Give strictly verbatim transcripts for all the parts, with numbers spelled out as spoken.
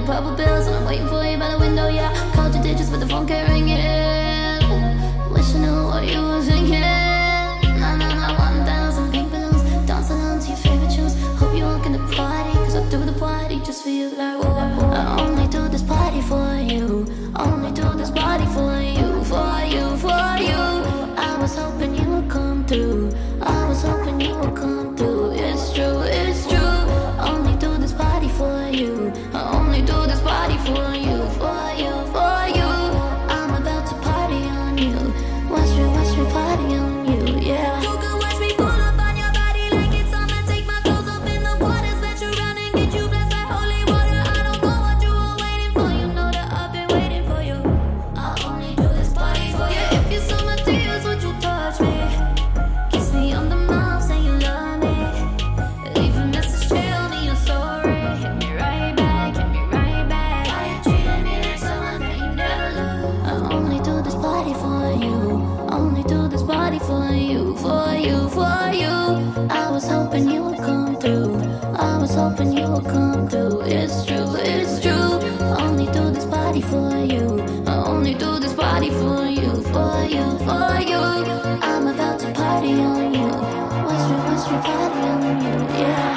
purple bills, and I'm waiting for you by the window, yeah. Called your digits, but the phone can't ring it. Wish I knew what you were thinking. Nah, nah, nah, one thousand pink balloons, dance along to your favorite tunes. Hope you walk in the party, cause I do the party just for you. Like, whoa, I only do this party for you. Only do this party for you, for you, for you. I was hoping you would come through. I was hoping you would come through. It's true, it's true. Only do this party for you. I only do this party for you, for you, for you. I'm about to party on you. Watch me, watch me party on you, yeah. You can watch me pull up on your body like it's summer. Take my clothes off in the water, splash you around and get you blessed like holy water. I don't know what you were waiting for. You know that I've been waiting for you. I only do this party for you. If you saw my tears, would you touch me? Kiss me on the mouth, say you love me. Leave a message, tell me you're sorry. Hit me right back, hit me right back. Why you treating me like someone that you never loved? I only do this party for you. Only do this party for you, for you, for you. I was hoping you would come through. I was hoping you would come through. It's true, it's true. Only do this party for you. I only do this party for you, for you, for you. I'm about to party on you. Watch me, watch me party on you, yeah.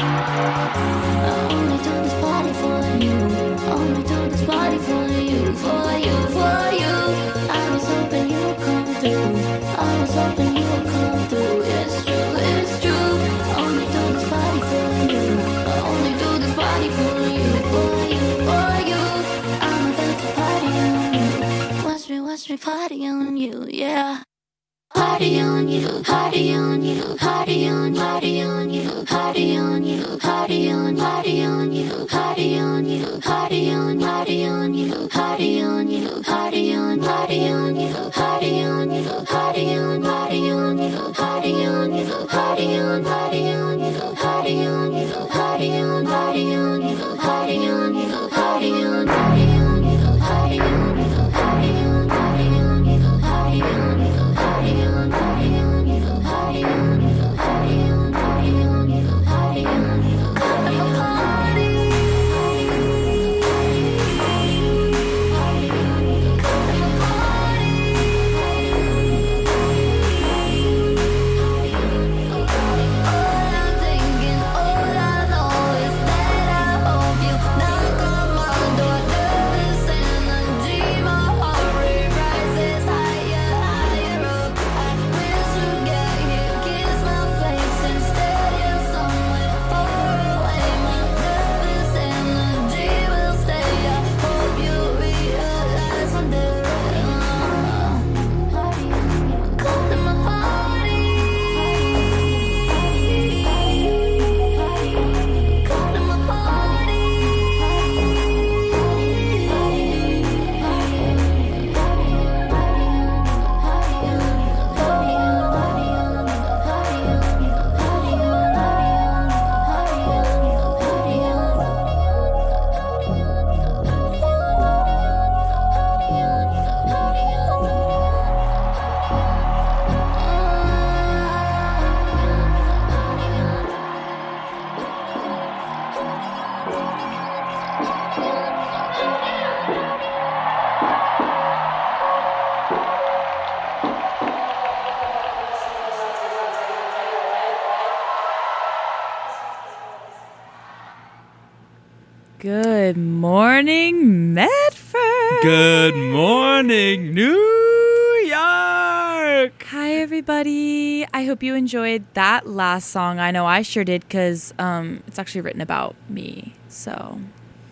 I only do this party for you. Only do this party for you, for you, for you. I was hoping you would come through. I was hoping you would come through. It's true, it's true. Only do this party for you. I only do this party for you, for you, for you. I'm about to party on you. Watch me, watch me party on you, yeah. Party on you, party on you, party on, party on you, party on you, party on, party on you, party on you, party on, party on you, party on you, party on, party on you, party on you, party on, party on you, party on you, party on, party on you, party on you, party on, party on you, party on you, party on, party on you, party on you, party on, party on you, party on you. Party on, party on you, party on you, party on, party on you, party on you. Come to my party. Come to my party. All I'm thinking, all I know is that I hope you knock on my door, nervous and a dream of heart rises higher, higher up. I wish you get here, kiss my face instead. You're somewhere far away. My nervous energy will stay. I hope you realize one day. Come to my party. Come to my party. Good morning, Medford. Good morning, New York. Hi, everybody. I hope you enjoyed that last song. I know I sure did because um, it's actually written about me. So,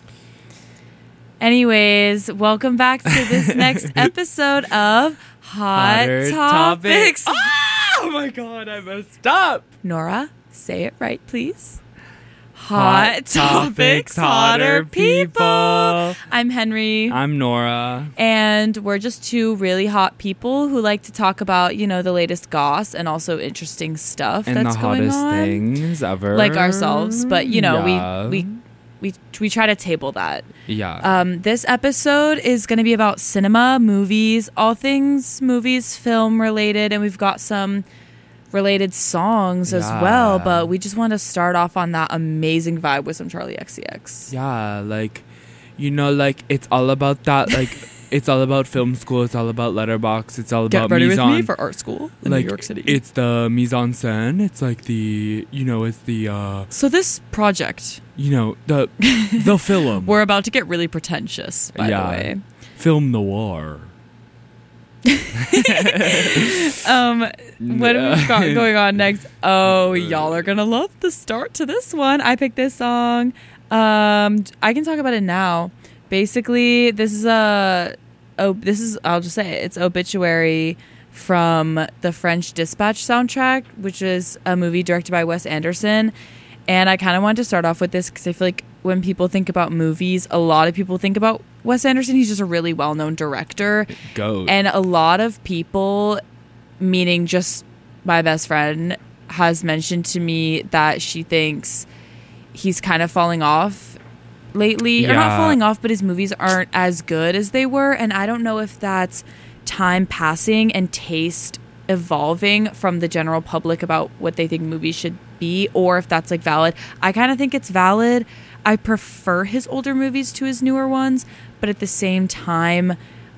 anyways, welcome back to this next episode of Hot Hotter Topics. Topics. Oh my God, I messed up. Nora, say it right, please. Hot Hot Topics, Hotter People. I'm Henry. I'm Nora. And we're just two really hot people who like to talk about, you know, the latest goss and also interesting stuff And that's the going hottest on. things ever. Like ourselves. But, you know, Yeah. we, we we we try to table that. Yeah. Um, this episode is going to be about cinema, movies, all things movies, film related. And we've got some related songs as Yeah. well. But we just want to start off on that amazing vibe with some Charlie X C X. Yeah, like, You know, like, it's all about that, like, it's all about film school. It's all about letterbox. It's all about Get ready mise with me en- for art school in like, New York City. It's the mise en scène. It's like the, you know, it's the, uh, So this project, you know, the the film. we're about to get really pretentious, by Yeah. the way. Film noir. Um, what have we got going on next? Oh, y'all are gonna love the start to this one. I picked this song. Um, I can talk about it now. Basically, this is a oh, this is I'll just say it. It's Obituary from the French Dispatch soundtrack, which is a movie directed by Wes Anderson. And I kind of wanted to start off with this because I feel like when people think about movies, a lot of people think about Wes Anderson. He's just a really well-known director. Go. And a lot of people, meaning just my best friend, has mentioned to me that she thinks he's kind of falling off lately. Or not Yeah. falling off, but his movies aren't as good as they were. And I don't know if that's time passing and taste evolving from the general public about what they think movies should be, or if that's like valid. I kind of think it's valid. I prefer his older movies to his newer ones, but at the same time,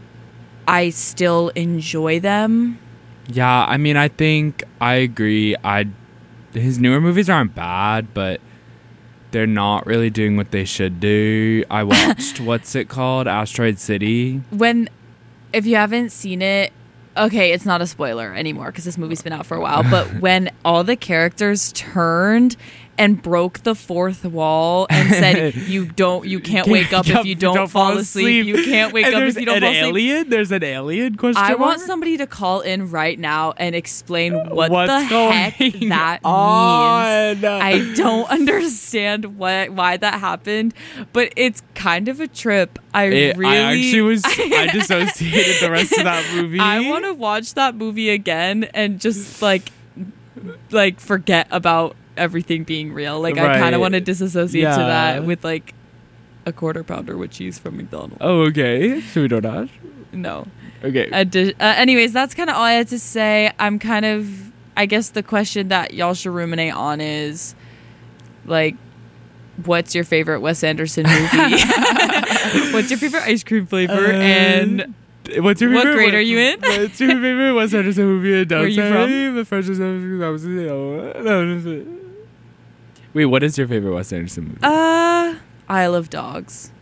I still enjoy them. Yeah, I mean, I think I agree. I his newer movies aren't bad, but they're not really doing what they should do. I watched what's it called, Asteroid City. When, if you haven't seen it, okay, it's not a spoiler anymore because this movie's been out for a while, but when all the characters turned and broke the fourth wall and said, you don't, you can't wake up if you don't, fall asleep. You can't wake And up there's if you don't an fall asleep. alien? There's an alien question I mark? want somebody to call in right now and explain what What's the going heck that on? means. I don't understand what why that happened, but it's kind of a trip. I It- really I actually was. I dissociated the rest of that movie. I want to watch that movie again and just like like forget about everything being real. Like I kind Right. of want to disassociate to Yeah. that with like a quarter pounder with cheese from McDonald's. Oh, okay. Should we do that? No. Okay. A di- uh, anyways, that's kind of all I had to say. I'm kind of, I guess the question that y'all should ruminate on is, like, what's your favorite Wes Anderson movie? What's your favorite ice cream flavor? Uh, and What's your what favorite? grade are you in? What's your favorite Wes Anderson movie? Where are you from? The French Dispatch. That was it. That was it. Wait, what is your favorite Wes Anderson movie? uh, Isle of Dogs.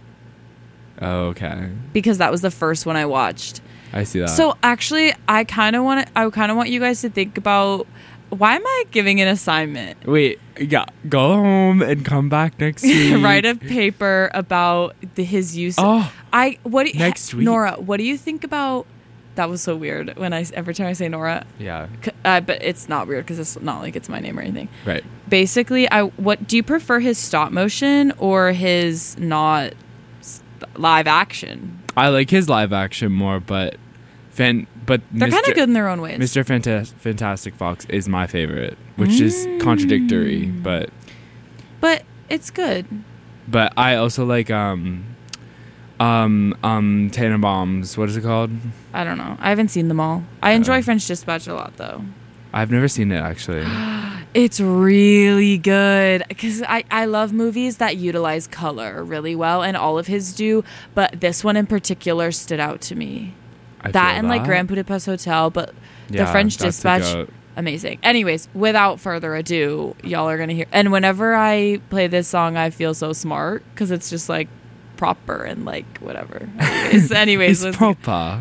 Oh, okay. Because that was the first one I watched. I see that. So actually, I kind of want to. I kind of want you guys to think about why am I giving an assignment? wait, yeah, go home and come back next week. Write a paper about the, his use. Oh, I what do you, Next week. Nora? What do you think about? That was so weird when I every time I say Nora, yeah. c- uh, but it's not weird because it's not like it's my name or anything. Right. Basically, I what do you prefer his stop motion or his not s- live action? I like his live action more, but fan, but They're kind of good in their own ways. Mister Fantas- Fantastic Fox is my favorite, which is contradictory, Mm. but But it's good. but I also like um um um Tannenbaum's, what is it called? I don't know. I haven't seen them all. I enjoy Oh. French Dispatch a lot though. I've never seen it actually. It's really good because I, I love movies that utilize color really well, and all of his do, but this one in particular stood out to me. I that feel and like that. Grand Budapest Hotel, but the Yeah, French that's a Dispatch, goat. amazing. Anyways, without further ado, y'all are going to hear. And whenever I play this song, I feel so smart because it's just like proper and like whatever. Anyways, anyways It's let's- proper.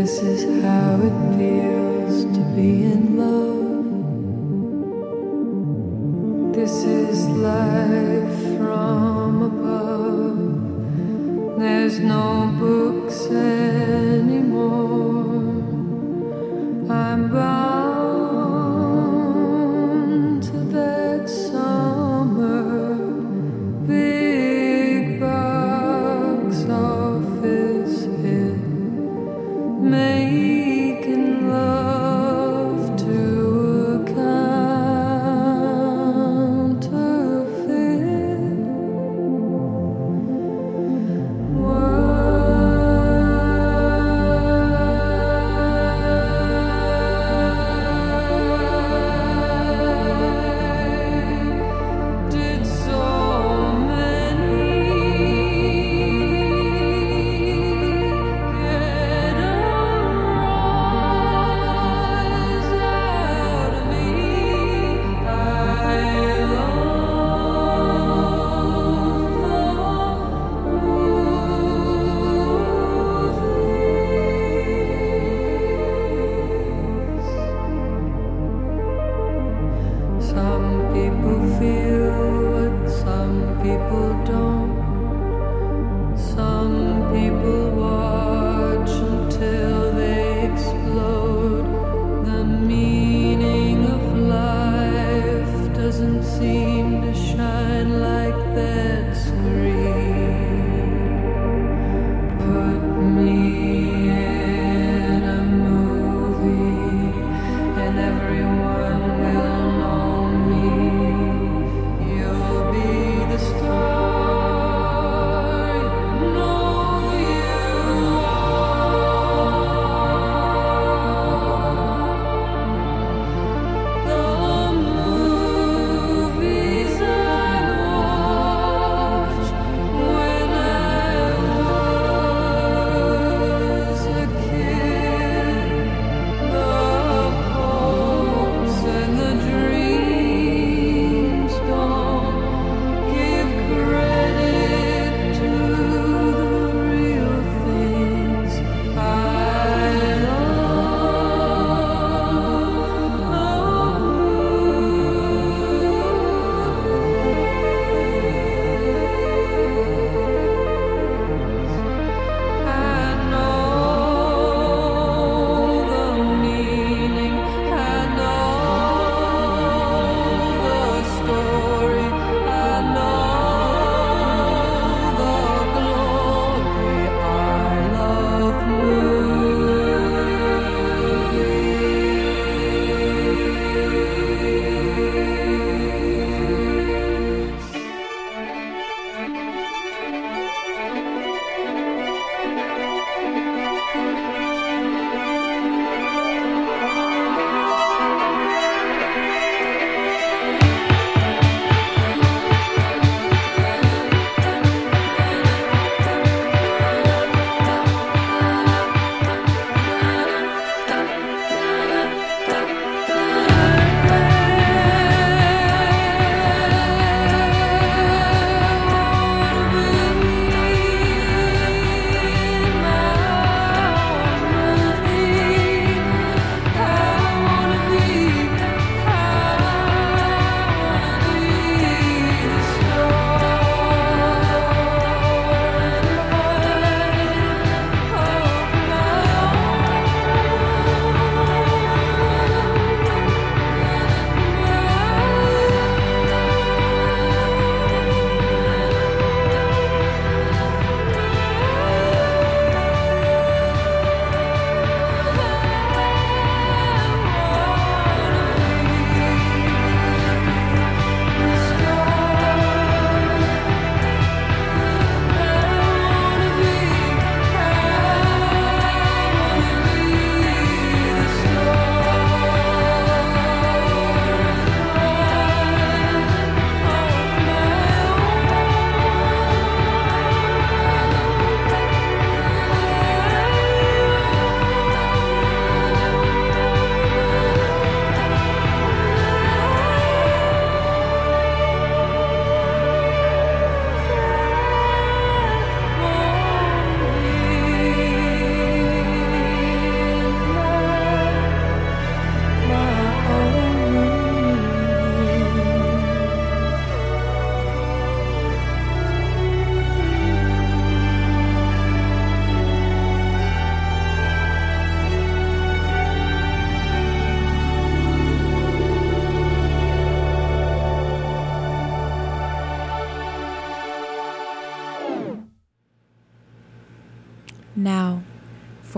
This is how it feels to be in love. This is life from above. There's no books anymore. I'm bound to that summer big box office hit, making love to a counterfeit world. Did so many get around?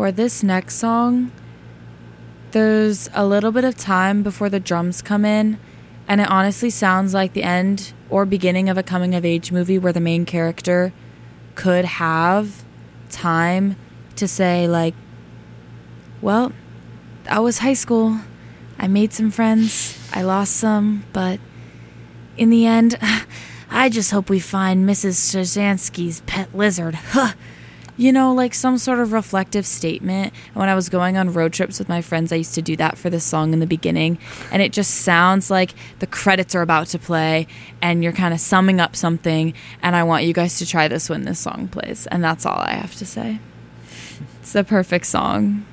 for this next song, there's a little bit of time before the drums come in, and it honestly sounds like the end or beginning of a coming-of-age movie where the main character could have time to say, like, well, that was high school. I made some friends. I lost some, but in the end, I just hope we find Missus Shazansky's pet lizard. Huh. You know, like some sort of reflective statement. When I was going on road trips with my friends, I used to do that for this song in the beginning. And it just sounds like the credits are about to play and you're kind of summing up something. And I want you guys to try this when this song plays. And that's all I have to say. It's the perfect song.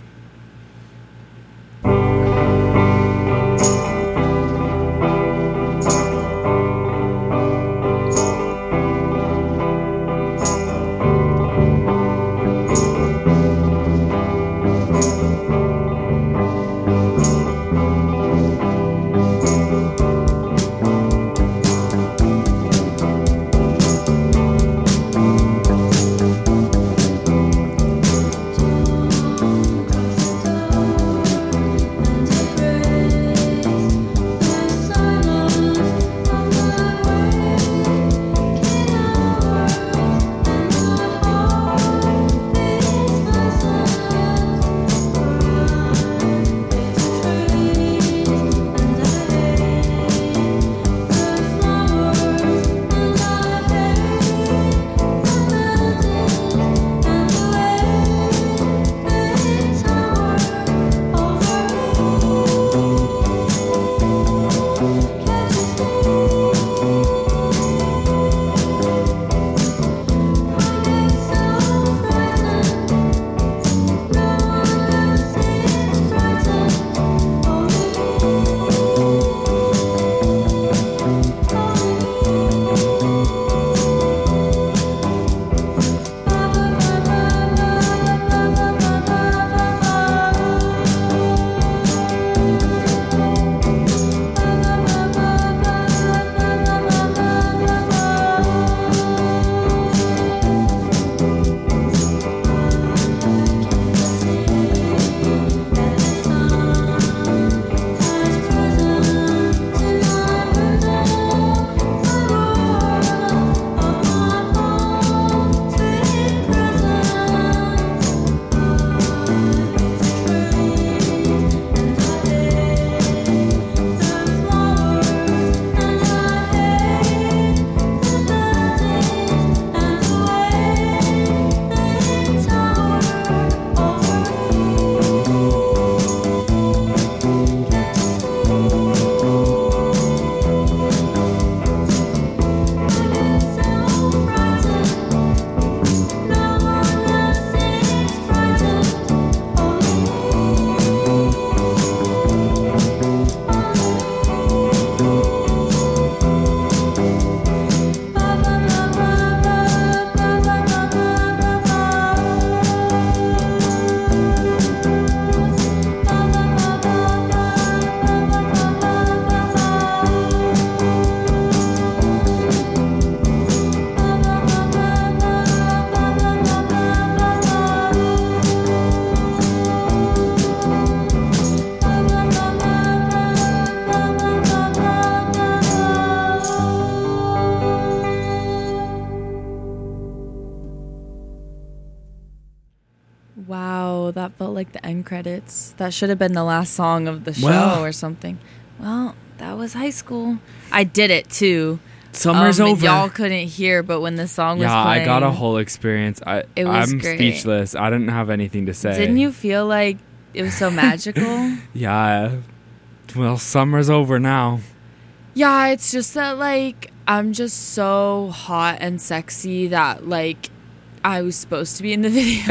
Wow, that felt like the end credits. That should have been the last song of the show Well. or something. Well, that was high school. I did it too. Summer's Um, over. Y'all couldn't hear, but when the song was yeah, playing, I got a whole experience. I It was I'm great. speechless. I didn't have anything to say. Didn't you feel like it was so magical? Yeah. Well, summer's over now. Yeah, it's just that, like, I'm just so hot and sexy that, like, I was supposed to be in the video.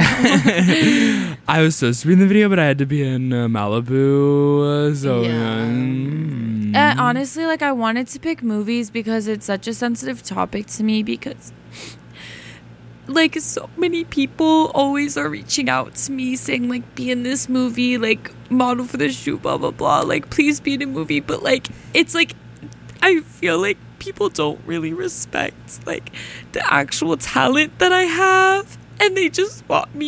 I was supposed to be in the video, but I had to be in uh, Malibu. uh, So Yeah. mm. And honestly, like, I wanted to pick movies because it's such a sensitive topic to me because, like, so many people always are reaching out to me saying, like, be in this movie, like, model for the shoot, blah, blah, blah. Like, please be in a movie. But, like, it's like, I feel like people don't really respect, like, the actual talent that I have. And they just want me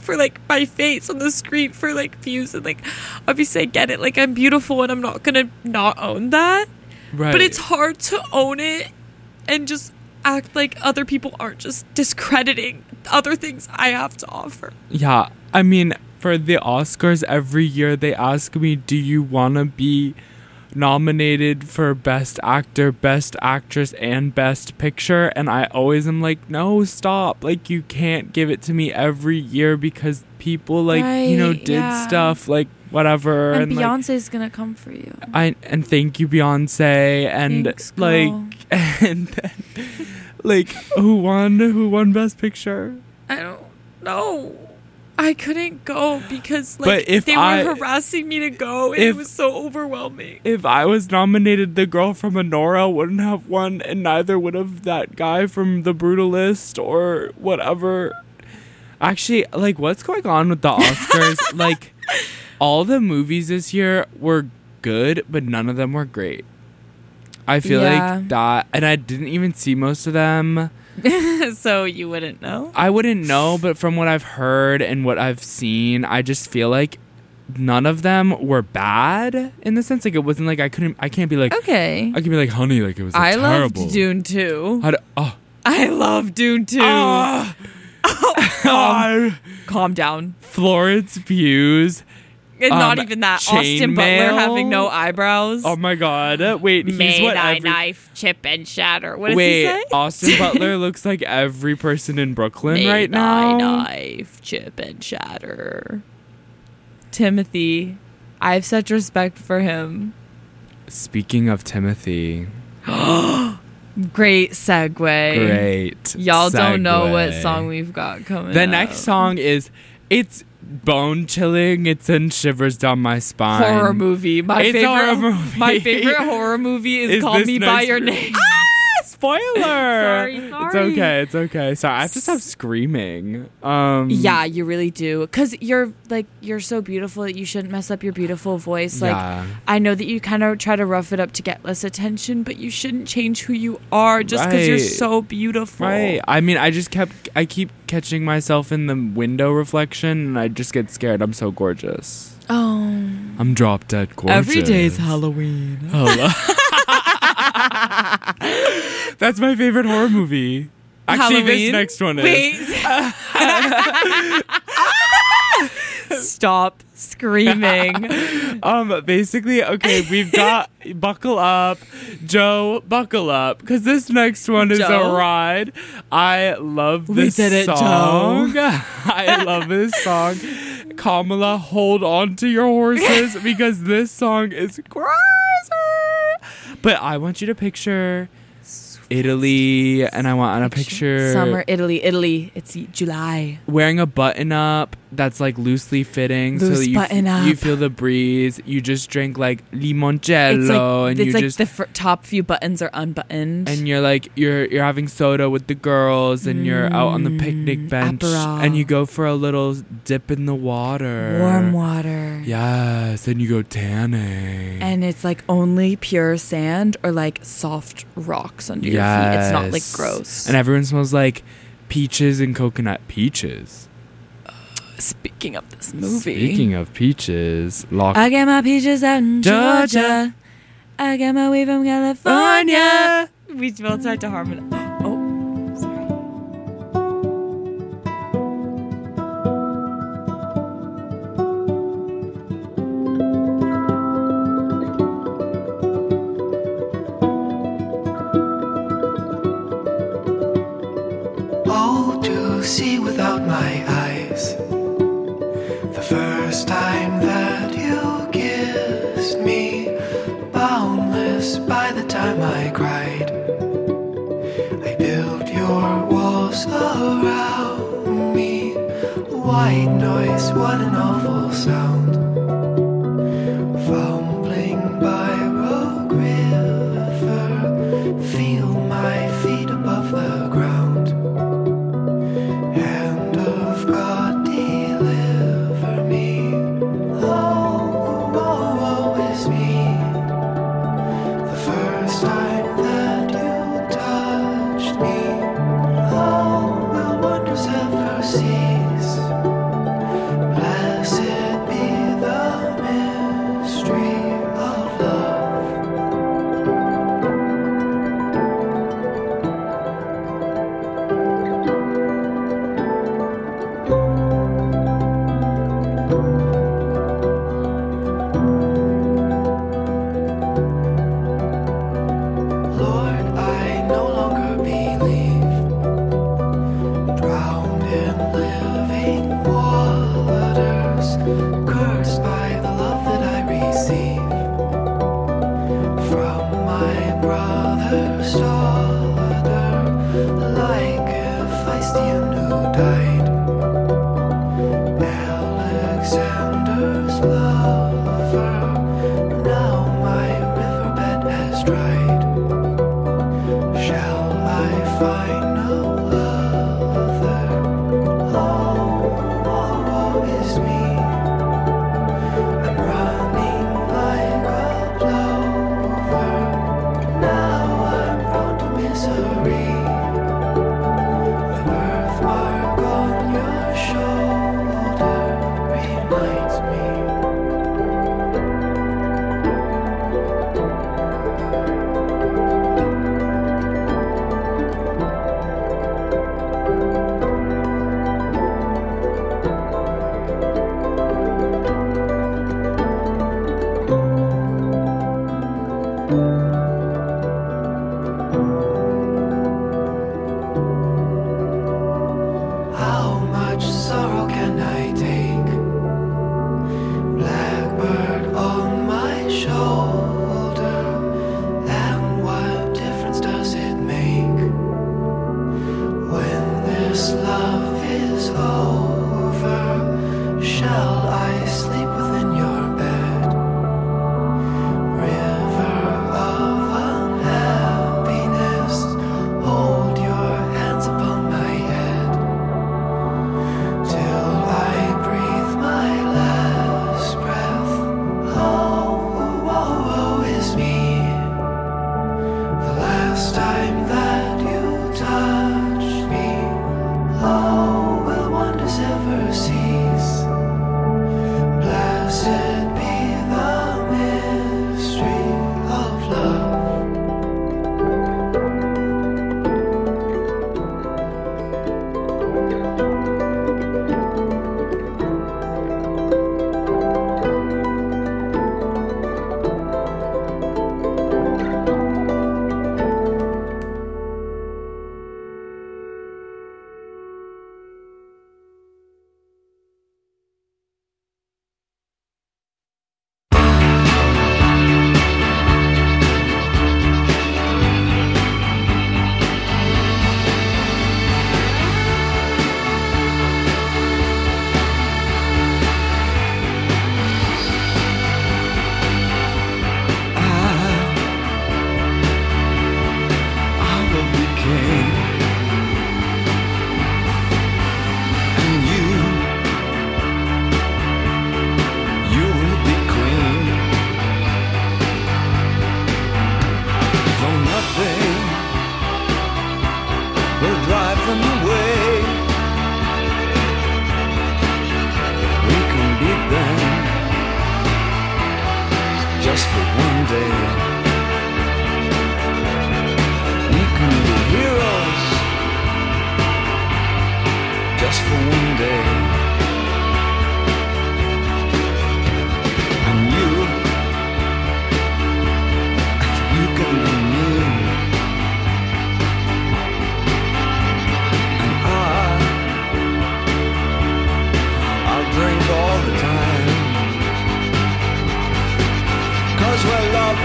for like my face on the screen for like views, and like obviously I get it, like I'm beautiful and I'm not gonna not own that, Right. but it's hard to own it and just act like other people aren't just discrediting other things I have to offer. Yeah, I mean, for the Oscars every year they ask me, do you want to be nominated for Best Actor, Best Actress, and Best Picture? And I always am like, no, stop. Like, you can't give it to me every year because people, like, you know, Right, did yeah. stuff, like, whatever. And, like, Beyonce's gonna come for you. I and thank you, Beyonce, and Thanks, like, girl. and then, like, who won? Who won Best Picture? I don't know. I couldn't go because like But if they were I- harassing me to go, and if- it was so overwhelming. If I was nominated, the girl from Honora wouldn't have won, and neither would have that guy from The Brutalist or whatever. Actually, like, what's going on with the Oscars? Like, all the movies this year were good, but none of them were great. I feel Yeah. like that, and I didn't even see most of them. So you wouldn't know. I wouldn't know, but from what I've heard and what I've seen, I just feel like none of them were bad in the sense, like, it wasn't like I couldn't, I can't be like, Okay. I can be like, honey, like, it was like, I terrible. loved Dune two. How do, oh, I love Dune two. Ah! calm, calm down. Florence Pugh's. It's Um, not even that. Austin Butler chainmail? having no eyebrows. Oh my god! Wait, he's May what thy every. knife chip and shatter. What does Wait, he say? Austin Butler looks like every person in Brooklyn May right thy now. knife chip and shatter. Timothy, I have such respect for him. Speaking of Timothy, Great segue. great. Y'all don't know what segue. song we've got coming The up. next song is it's bone chilling. It sends shivers down my spine. Horror movie. My It's a favorite horror movie. My favorite horror movie is, Is Call this Me by next Your movie? Name. Ah, spoiler! Sorry, It's sorry. okay. It's okay. Sorry, I have to stop screaming. Um, Yeah, you really do. Cause you're like you're so beautiful that you shouldn't mess up your beautiful voice. Like Yeah. I know that you kind of try to rough it up to get less attention, but you shouldn't change who you are just because you're Right. so beautiful. Right. I mean, I just kept. I keep catching myself in the window reflection, and I just get scared. I'm so gorgeous. Oh. I'm drop dead gorgeous. Every day's Halloween. Hello. That's my favorite horror movie. Actually, Halloween? this next one is. Wait. Stop screaming. Um, basically, okay, we've got buckle up, Joe, buckle up, because this next one is Joe? a ride. I love We this did it, Joe. song. I love this song. Kamala, hold on to your horses because this song is crazy. But I want you to picture Italy, and I want a picture Summer, Italy, Italy. It's July. wearing a button up that's like loosely fitting, so Loose that you, button f- you up. feel the breeze. You just drink like limoncello, It's like and it's you like just the fr- top few buttons are unbuttoned. and you're like you're you're having soda with the girls, and you're out on the picnic bench, Mm, Aperol. and you go for a little dip in the water, warm water. Yes, and you go tanning. And it's like only pure sand or like soft rocks under your feet. It's not like Yes. gross. And everyone smells like peaches and coconut. Peaches. Speaking of this movie, Speaking of peaches, lock. I get my peaches out in Georgia. Georgia. I get my weed from California. We both start to harmonize. Oh, sorry. Oh, to see without my eyes. The first time that you kissed me, boundless by the time I cried. I built your walls around me. White noise, what an awful sound. Fumbling by Rogue River, feel my feet above the ground. Hand of God, deliver me. Oh, woe, woe is me. The first time that you touched me, oh, will wonders ever cease?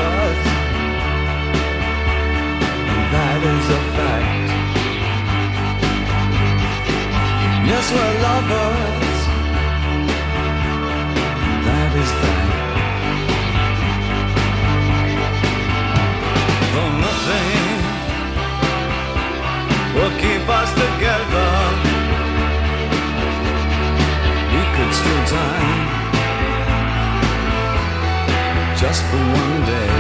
lovers, and that is a fact. Yes, we're lovers, that is that. For nothing will keep us together. We could steal time just for one day.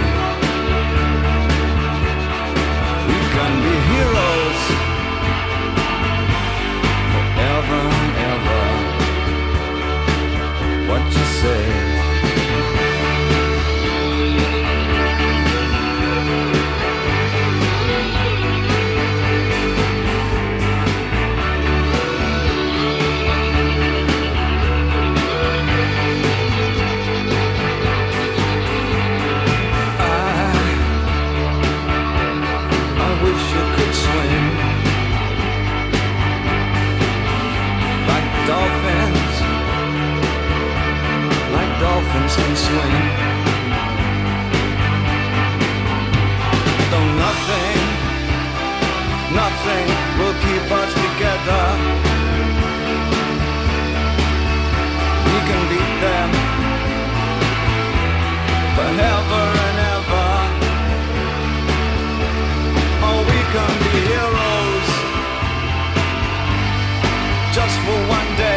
We can be heroes forever and ever. What you say? Dolphins, like dolphins can swim. Though nothing, nothing will keep us together. We can beat them forever and ever. Oh, we can be heroes just for one day.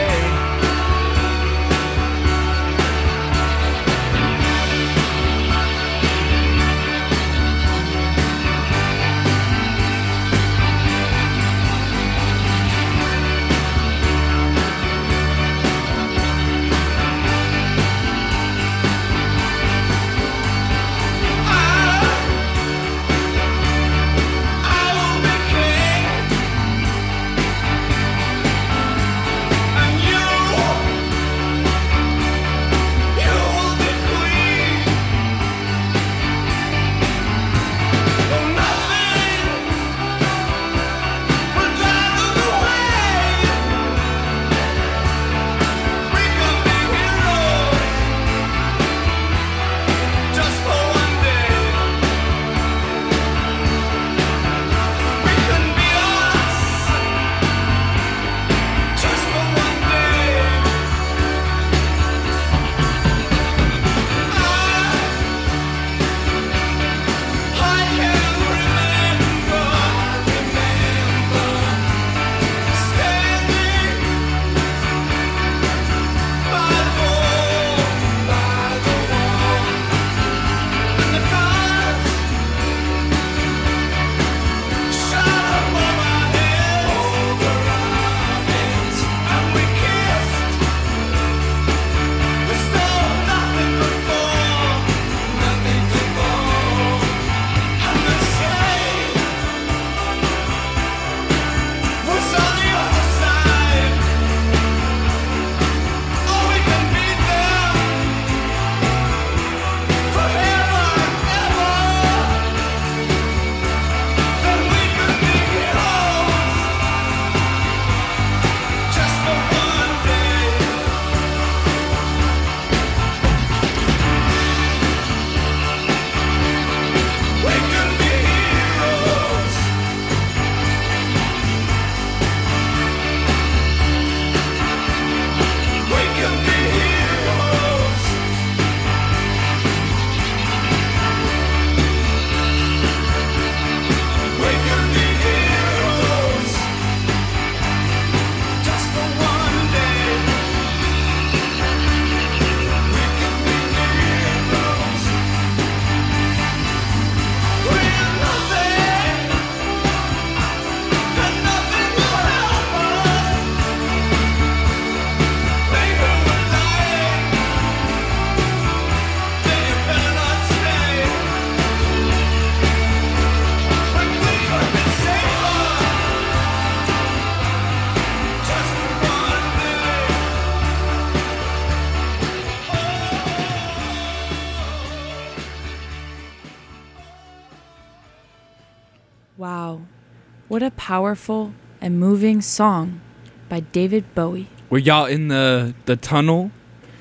Wow. What a powerful and moving song by David Bowie. Were y'all in the, the tunnel?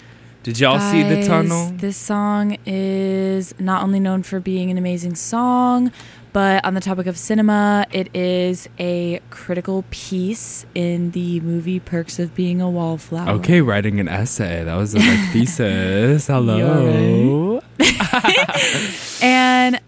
Did y'all see The Guys, Tunnel? This song is not only known for being an amazing song, but on the topic of cinema, it is a critical piece in the movie Perks of Being a Wallflower. Okay, writing an essay. That was a like, thesis. Hello. And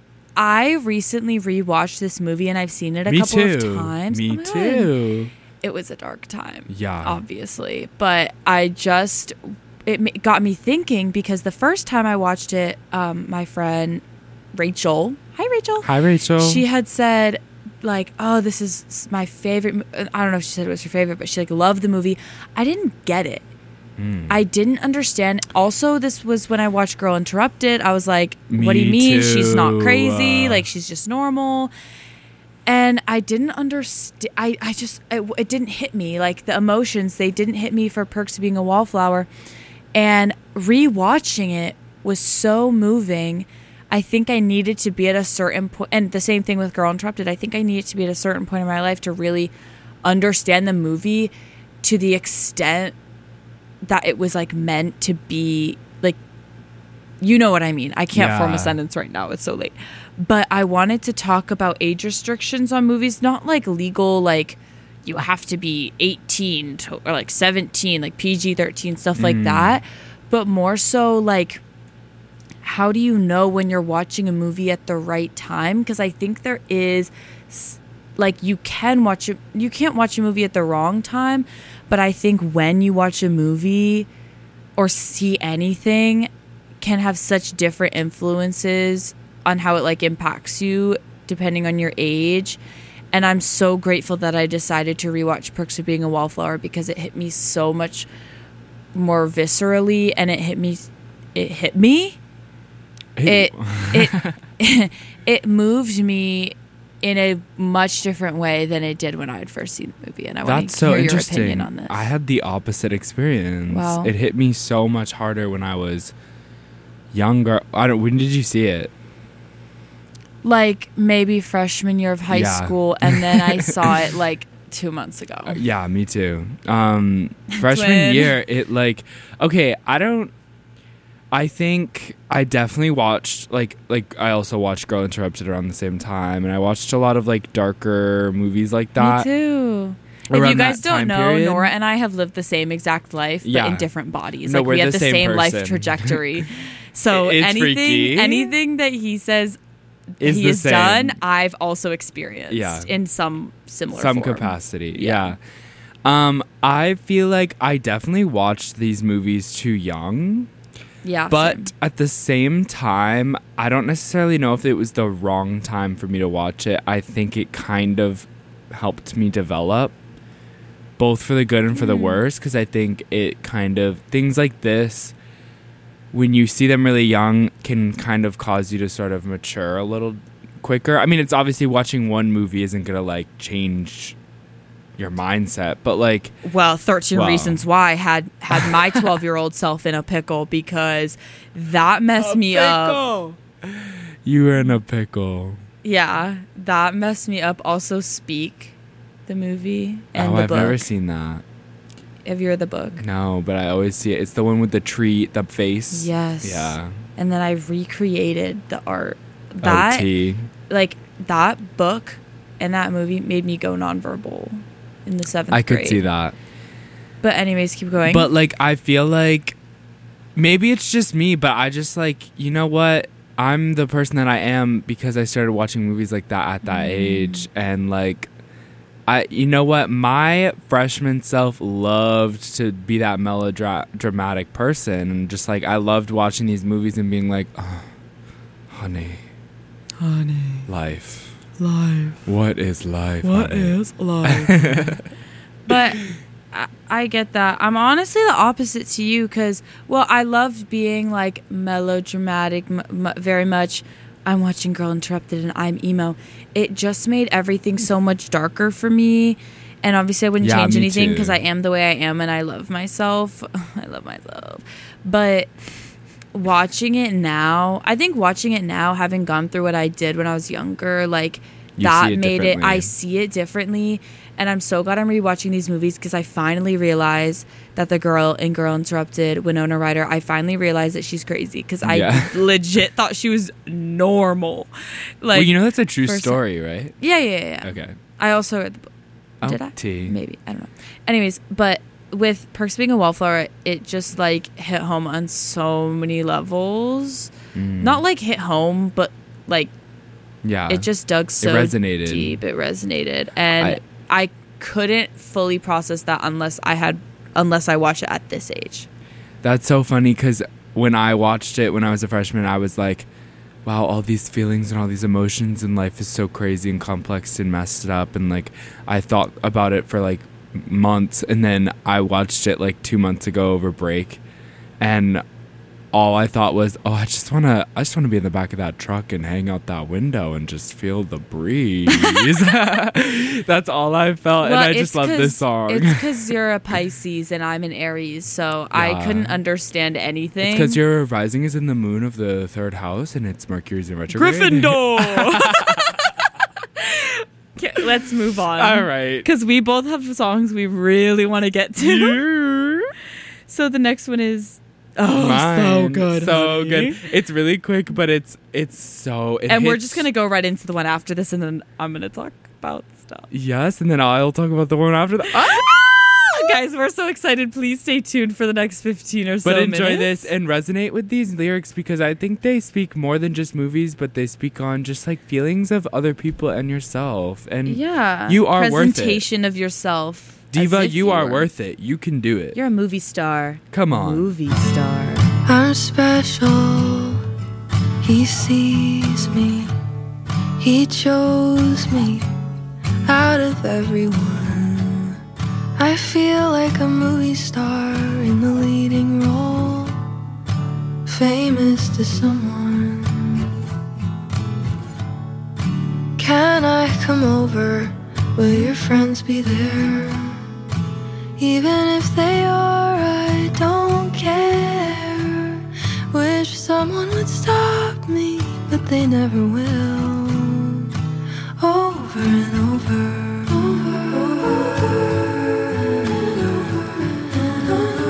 I recently rewatched this movie, and I've seen it a Me couple too. of times. Me Oh my God. too. It was a dark time. Yeah. Obviously. But I just, it ma- got me thinking, because the first time I watched it, um, my friend Rachel, hi Rachel. Hi, Rachel. She had said, like, oh, this is my favorite. mo-" I don't know if she said it was her favorite, but she like loved the movie. I didn't get it. Mm. I didn't understand. Also, this was when I watched Girl Interrupted. I was like, Me what do you mean? She's not too. crazy. Uh. Like, she's just normal. And I didn't understand. I, I just, it, it didn't hit me. Like, the emotions, they didn't hit me for Perks of Being a Wallflower. And rewatching it was so moving. I think I needed to be at a certain point. And the same thing with Girl Interrupted. I think I needed to be at a certain point in my life to really understand the movie to the extent that it was like meant to be, like, you know what I mean. I can't form Yeah. a sentence right now. It's so late. But I wanted to talk about age restrictions on movies, not like legal, like you have to be eighteen to, or like seventeen, like P G thirteen, stuff like Mm. that. But more so like, how do you know when you're watching a movie at the right time? Because I think there is, s- like, you can watch it, you can't watch a movie at the wrong time, but I think when you watch a movie or see anything can have such different influences on how it like impacts you depending on your age. And I'm so grateful that I decided to rewatch Perks of Being a Wallflower, because it hit me so much more viscerally, and it hit me it hit me it it it moved me in a much different way than it did when I had first seen the movie. And I want That's to so hear your interesting. opinion on this. I had the opposite experience. Wow. It hit me so much harder when I was younger. I don't. When did you see it? Like maybe freshman year of high Yeah. school, and then I saw it like two months ago. Uh, yeah, me too. Um, freshman Twin. year, it like okay. I don't. I think I definitely watched like like I also watched Girl Interrupted around the same time, and I watched a lot of like darker movies like that. Me too. If around you guys that don't time know, period. Nora and I have lived the same exact life, but Yeah. in different bodies. No, like we're we have the the same same, life person. trajectory. So It's anything, freaky. anything that he says Is he the has same. done, I've also experienced Yeah. in some similar Some form. capacity. Yeah. Yeah. Um, I feel like I definitely watched these movies too young. Yeah, But same. at the same time, I don't necessarily know if it was the wrong time for me to watch it. I think it kind of helped me develop, both for the good and for the worse, because I think it kind of, things like this, when you see them really young, can kind of cause you to sort of mature a little quicker. I mean, it's obviously watching one movie isn't going to like change your mindset, but like, Well, thirteen Wow. Reasons Why had had my twelve-year-old self in a pickle, because that messed me up. you were in a pickle. Yeah, that messed me up. Also, Speak, the movie, and oh, the I've book. never seen that. Have you read the book? No, but I always see it. It's the one with the tree, the face. Yes. Yeah. And then I recreated the art. That O T. like that book and that movie made me go nonverbal in the seventh I could grade. see that. But anyways, keep going. But like, I feel like maybe it's just me, but I just like, you know what? I'm the person that I am because I started watching movies like that at that Mm. age. And like, I, you know what? My freshman self loved to be that melodramatic person. And just like, I loved watching these movies and being like, oh, honey, honey, life. life. What is life? What honey? is life? But I, I get that. I'm honestly the opposite to you because, well, I loved being like melodramatic m- m- very much. I'm watching Girl Interrupted and I'm emo. It just made everything so much darker for me. And obviously I wouldn't Yeah, change me anything too. because I am the way I am and I love myself. I love myself. But watching it now, I think watching it now, having gone through what I did when I was younger, like You that see it made it, I differently. see it differently. And I'm so glad I'm rewatching these movies because I finally realized that the girl in Girl Interrupted, Winona Ryder, I finally realized that she's crazy because I Yeah. legit thought she was normal. Like, well, you know that's a true for a sec- story, right? Yeah, yeah, yeah. yeah. Okay. I also read the book. Oh, Did I? T. Maybe. I don't know. Anyways, but with Perks of Being a Wallflower, it just like hit home on so many levels. Mm. Not like hit home, but like Yeah. it just dug so resonated. deep. It resonated. And I, I couldn't fully process that unless I had unless I watched it at this age. That's so funny because when I watched it when I was a freshman, I was like, wow, all these feelings and all these emotions and life is so crazy and complex and messed up. And like, I thought about it for like months. And then I watched it like two months ago over break. And all I thought was, oh, I just want to, I just want to be in the back of that truck and hang out that window and just feel the breeze. That's all I felt. Well, and I it's just love this 'cause- song. It's because you're a Pisces and I'm an Aries, so Yeah. I couldn't understand anything. Because your rising is in the moon of the third house and it's Mercury's in retrograde. Gryffindor. Okay, let's move on. All right. Because we both have songs we really want to get to. So the next one is oh, Mine. so good, So honey. good. It's really quick, but it's it's so. It And we're hits- just gonna go right into the one after this, and then I'm gonna talk about stuff. Yes, and then I'll talk about the one after that. Ah! Guys, we're so excited. Please stay tuned for the next fifteen or so But enjoy minutes. this and resonate with these lyrics because I think they speak more than just movies, but they speak on just like feelings of other people and yourself. And Yeah, you are worth it. presentation of yourself. as Diva, if you are were. worth it. You can do it. You're a movie star. Come on. Movie star. I'm special. He sees me. He chose me out of everyone. I feel like a movie star in the leading role, famous to someone. Can I come over? Will your friends be there? Even if they are, I don't care. Wish someone would stop me, but they never will. Over and over, over, and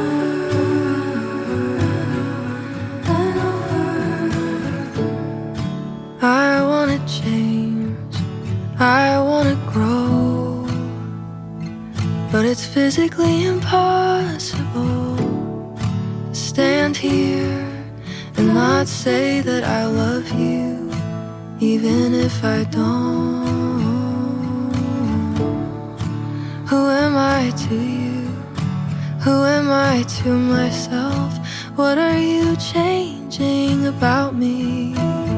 over, and over. I wanna change, I wanna grow, but it's physically impossible to stand here and not say that I love you, even if I don't. Who am I to you? Who am I to myself? What are you changing about me?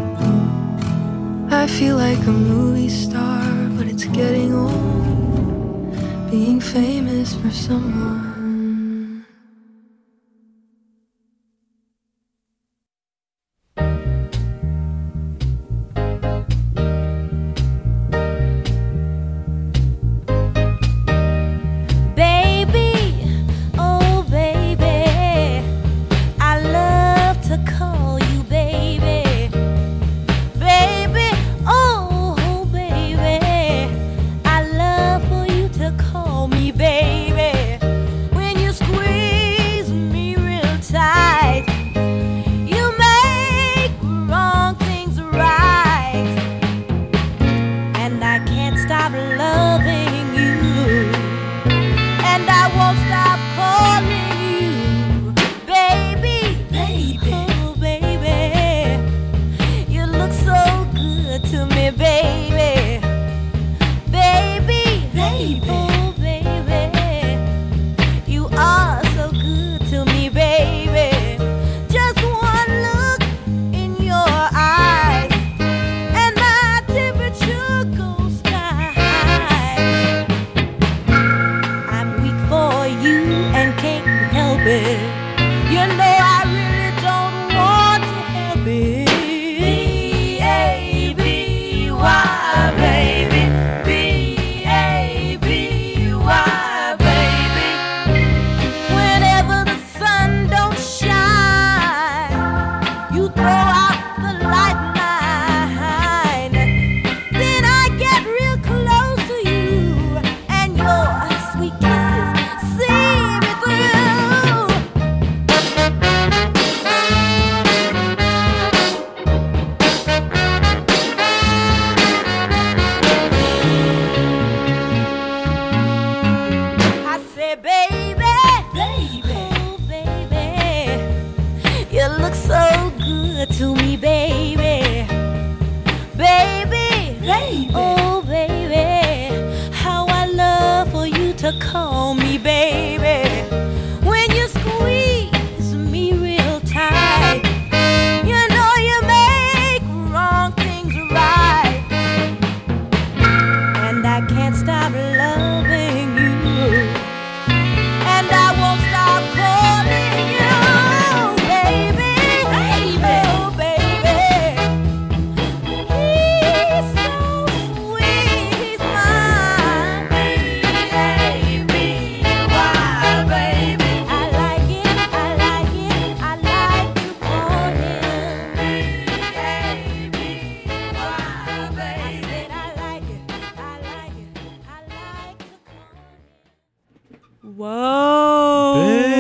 I feel like a movie star, but it's getting old, being famous for someone. Baby, oh baby, I love to call you baby. Baby, oh baby, I love for you to call me baby. When you squeeze me real tight, you make wrong things right, and I can't stop loving you. And I won't stop calling you baby, baby, oh baby. You look so good to me, baby, baby, baby, oh baby. You are so good to me, baby. Just one look in your eyes, and my temperature goes sky high. I'm weak for you and can't help it. You know I really don't want to help it. B A B Y, baby. B A B Y, baby. Whenever the sun don't shine, you throw out the lifeline. Then I get real close to you, and your good to me, baby. Baby, Baby. oh baby, how I love for you to call me baby. When you squeeze me real tight, you know you make wrong things right. And I can't stop loving you, and I won't stop calling you baby, baby, oh baby. He's so sweet, he's my baby, why baby? I like it, I like it, I like to call him baby, why baby? I said I like it, I like it, I like to call him. Whoa.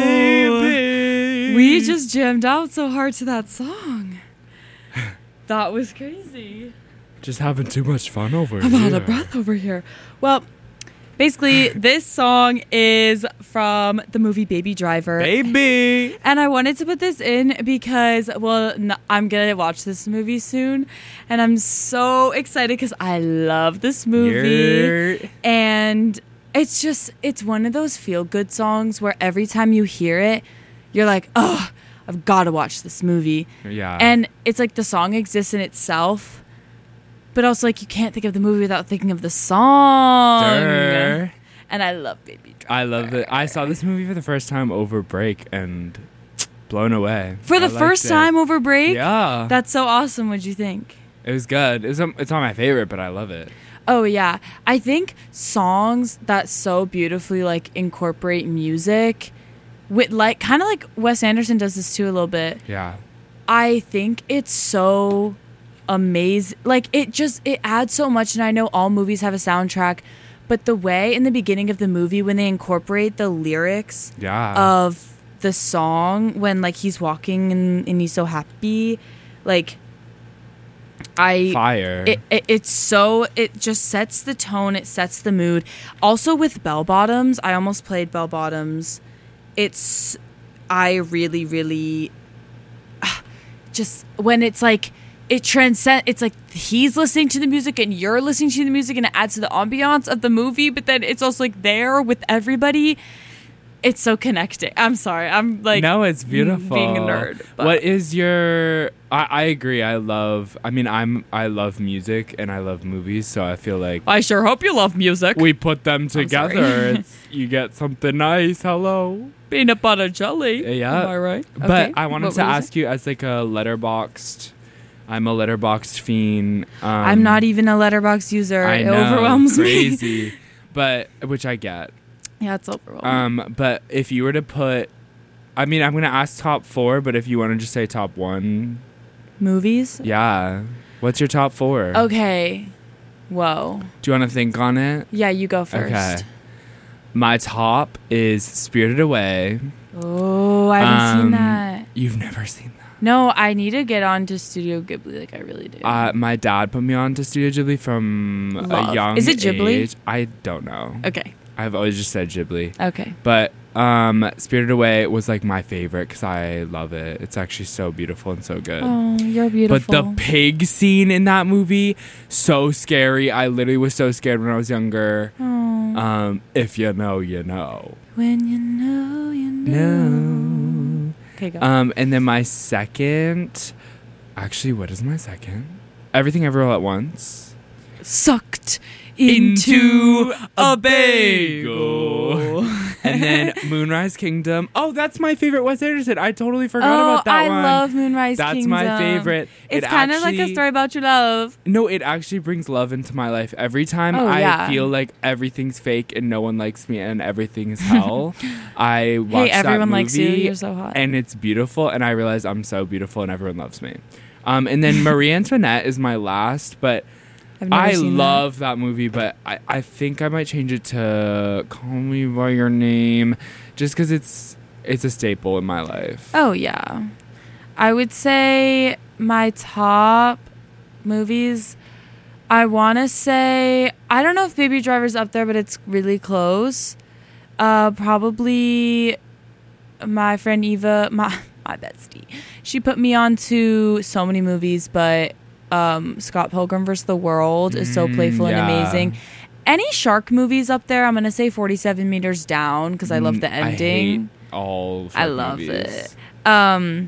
Baby. We just jammed out so hard to that song. That was crazy. Just having too much fun over I'm here. out of breath over here. Well, basically, this song is from the movie Baby Driver. Baby. And I wanted to put this in because, well, n- I'm going to watch this movie soon. And I'm so excited because I love this movie. You're- And it's just, it's one of those feel-good songs where every time you hear it, you're like, oh, I've got to watch this movie. Yeah. And it's like the song exists in itself, but also like you can't think of the movie without thinking of the song. Durr. And I love Baby Driver. I love it. I saw this movie for the first time over break and blown away. For the I liked first it. time over break? Yeah. That's so awesome. What'd you think? It was good. It's it's not my favorite, but I love it. Oh yeah. I think songs that so beautifully like incorporate music with like kind of like Wes Anderson does this too a little bit. Yeah. I think it's so amazing. Like it just it adds so much, and I know all movies have a soundtrack, but the way in the beginning of the movie when they incorporate the lyrics Yeah. of the song when like he's walking and, and he's so happy, like I Fire. it, it it's so it just sets the tone, it sets the mood. Also with Bell Bottoms, I almost played Bell Bottoms. It's I really really ah, just when it's like it transcends, it's like he's listening to the music and you're listening to the music and it adds to the ambiance of the movie, but then it's also like there with everybody. It's so connecting. I'm sorry. I'm like no, it's beautiful. being a nerd. but- What is your? I, I agree. I love. I mean, I'm. I love music and I love movies. So I feel like I sure hope you love music. we put them sorry. together. It's, you get something nice. Hello. Peanut butter jelly. Yeah. Am I right? But Okay. I wanted What to were you ask you as like a letterboxed. I'm a letterboxed fiend. Um, I'm not even a letterbox user. I It know, overwhelms me. crazy, but which I get. Yeah, it's overwhelming. Um, but if you were to put, I mean, I'm gonna ask top four, but if you want to just say top one, Movies? yeah. What's your top four? Okay. Whoa. Do you want to think on it? Yeah, you go first. Okay. My top is Spirited Away. Oh, I haven't seen Um, that. You've never seen that. No, I need to get on to Studio Ghibli. Like, I really do. Uh, my dad put me on to Studio Ghibli from Love. a young Is it Ghibli? age. I don't know. okay. I've always just said Ghibli. Okay. But um, Spirited Away was like my favorite because I love it. It's actually so beautiful and so good. Oh, you're But beautiful. the pig scene in that movie, so scary. I literally was so scared when I was younger. Oh, Um, if you know, you know. when you know, you know. No. Okay, go. Um, and then my second, actually, what is my second? Everything Everywhere All at Once. Sucked into a bagel. And then Moonrise Kingdom. Oh, that's my favorite Wes Anderson. I totally forgot Oh, about that I one. love Moonrise That's Kingdom. my favorite. It's It kind of like a actually- story about your love. No, it actually brings love into my life. Every time Oh, I yeah. feel like everything's fake and no one likes me and everything is hell, I watch Hey, everyone that likes you. movie You're so hot. and it's beautiful and I realize I'm so beautiful and everyone loves me. Um, and then Marie Antoinette is my last, but I've never I seen love that. movie, but I, I think I might change it to Call Me by Your Name just because it's it's a staple in my life. That. Oh yeah, I would say my top movies. I want to say I don't know if Baby Driver's up there, but it's really close. Uh, probably my friend Eva, my my bestie. She put me on to so many movies, but um, Scott Pilgrim versus the World is so playful yeah. and amazing. Any shark movies up there, I'm going to say forty-seven Meters Down because I love the Mm, I ending. hate all I shark love movies. it. Um,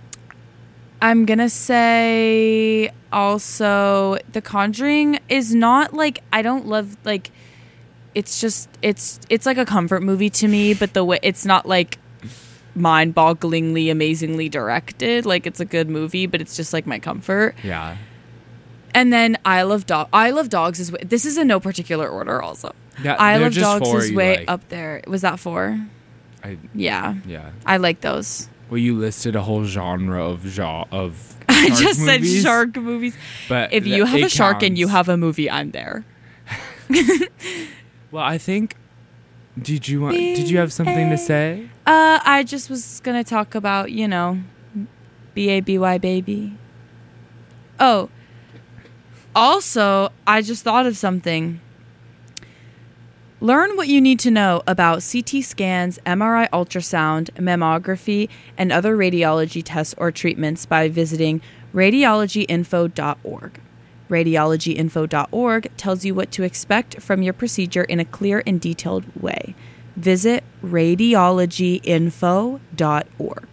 I'm going to say also The Conjuring is not like, I don't love, like, it's just, it's, it's like a comfort movie to me, but the way, it's not like mind-bogglingly, amazingly directed. Like, it's a good movie, but it's just like my comfort. Yeah. And then I Love Dog. I Love Dogs is, this is in no particular order also. Yeah, I they're Love just Dogs four is you way like. up there. Was that four? I, Yeah. yeah. I like those. Well, you listed a whole genre of genre of. I shark just movies, said shark movies. But If th- you have it a shark and you counts. have a movie, I'm there. Well, I think. Did you want? Did you have something to say? Uh, I just was gonna talk about, you know, B A B Y baby. Oh. Also, I just thought of something. Learn what you need to know about C T scans, M R I ultrasound, mammography, and other radiology tests or treatments by visiting radiology info dot org. radiology info dot org tells you what to expect from your procedure in a clear and detailed way. Visit radiology info dot org.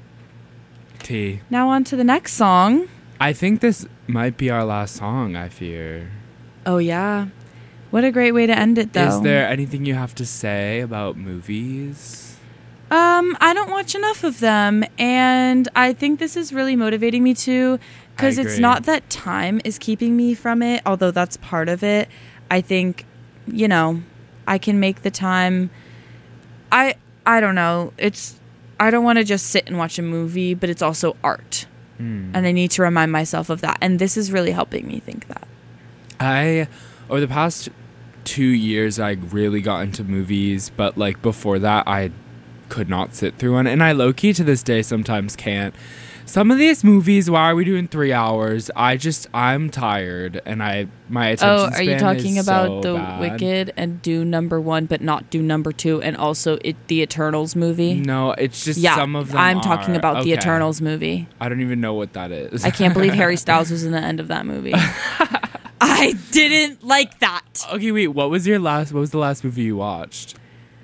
T. Now on to the next song. I think this might be our last song. I fear. Oh, yeah. What a great way to end it, though. Is there anything you have to say about movies? Um, I don't watch enough of them, and I think this is really motivating me to, because I it's agree. not that time is keeping me from it, although that's part of it. I think, you know, I can make the time. I I don't know. It's I don't want to just sit and watch a movie, but it's also art, Hmm. and I need to remind myself of that. And this is really helping me think that. I over the past two years I really got into movies, but like before that I could not sit through one, and I low-key to this day sometimes can't. Some of these movies, why are we doing three hours? I just I'm tired, and I my attention Oh, are you span talking is about so the bad. Wicked and do number one, but not do number two, and also it the Eternals movie? No, it's just Yeah, some of them I'm talking are. about the Okay. Eternals movie. I don't even know what that is. I can't believe Harry Styles was in the end of that movie. I didn't like that. Okay, wait. What was your last? What was the last movie you watched?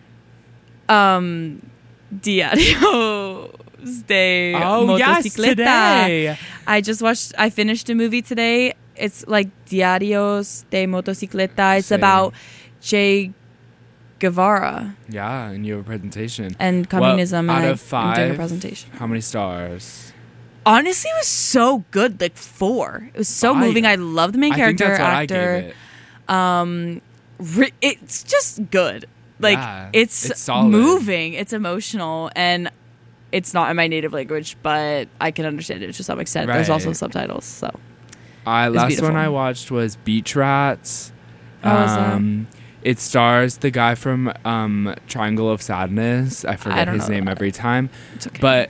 Um, Diarios de Oh yes, Motocicleta. today. I just watched. I finished a movie today. It's like Diarios de Motocicleta. It's Same. about Che Guevara Yeah, and you have a presentation. and communism. Well, out and of I, I'm doing a five, presentation. How many stars? Honestly, it was so good. Like four. It was so Five. moving. I love the main I think character, that's what actor. I gave it. Um, re- it's just good. Like Yeah, it's, it's solid. moving. It's emotional, and it's not in my native language, but I can understand it to some extent. There's Right. also subtitles. So I It's last beautiful. one I watched was Beach Rats. How was that? um, It stars the guy from um, Triangle of Sadness. I forget don't his know name that. every time, it's okay. but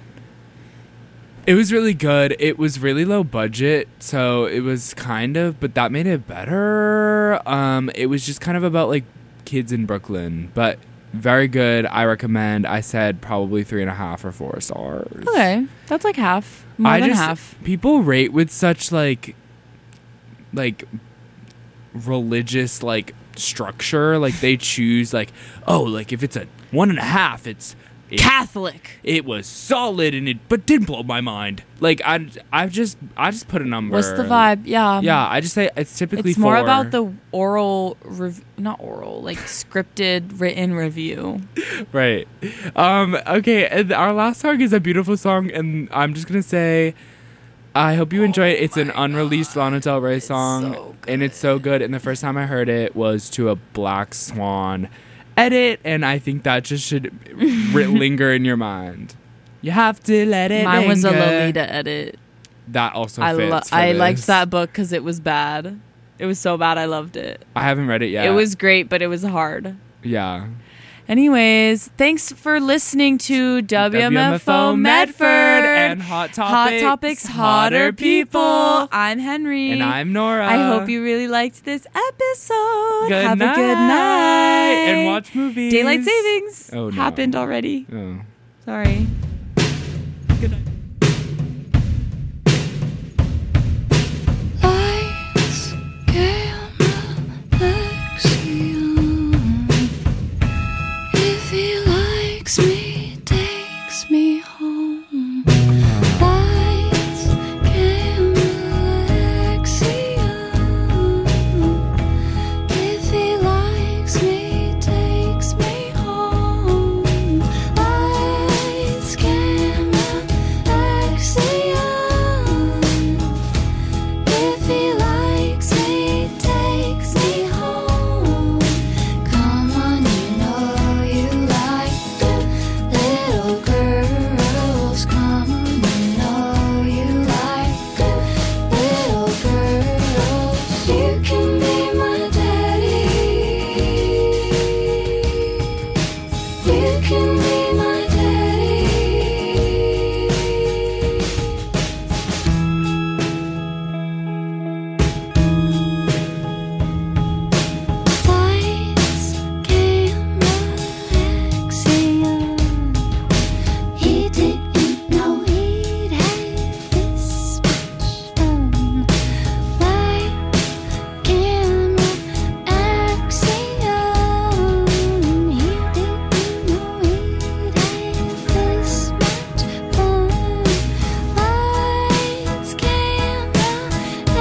it was really good. It was really low budget, so it was kind of, but that made it better. Um, it was just kind of about like kids in Brooklyn, but very good. I recommend. I said probably three and a half or four stars. okay, that's like half, more I than just half. people rate with such like like religious like structure. Like they choose like, oh, like if it's a one and a half, it's it, Catholic. it was solid and it but didn't blow my mind. Like I I just I just put a number. What's the vibe? Yeah, Yeah, I just say it's typically It's more four. about the oral, rev- not oral, like scripted, written review. right. Um. Okay. And our last song is a beautiful song, and I'm just gonna say, I hope you enjoy it. It's an unreleased Lana Del Rey song, so and it's so good. And the first time I heard it was to a Black Swan edit, and I think that just should ri- linger in your mind. You have to let it. Mine was a linger. Lolita edit. That also I fits. lo- for I liked this. that book because it was bad. It was so bad I loved it. I haven't read it yet. It was great, but it was hard. yeah. Anyways, thanks for listening to W M F O Medford and Hot Hot Topics, Topics, Hotter People. I'm Henry. and I'm Nora. I hope you really liked this episode. Good Have night. a good night. And watch movies. Daylight savings Oh, no. happened already. Oh. Sorry. Good night. Lights, camera, action. If he likes me, takes me home. Lights, camera, action. If he likes me, takes me home. Lights, camera, action. If he likes me, takes me home. Come on, you know you like the little girls. Come on, you know you like the little girls. You can be my daddy. You can be my daddy. Lights, camera, action. He didn't know he'd have this much fun. Lights, camera, action. He didn't know he'd have this much fun. Lights, camera,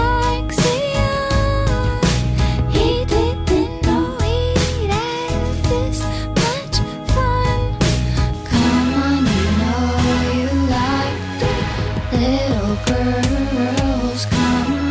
action. He didn't know he'd have this much fun. Come on, you know you like the little girls. Come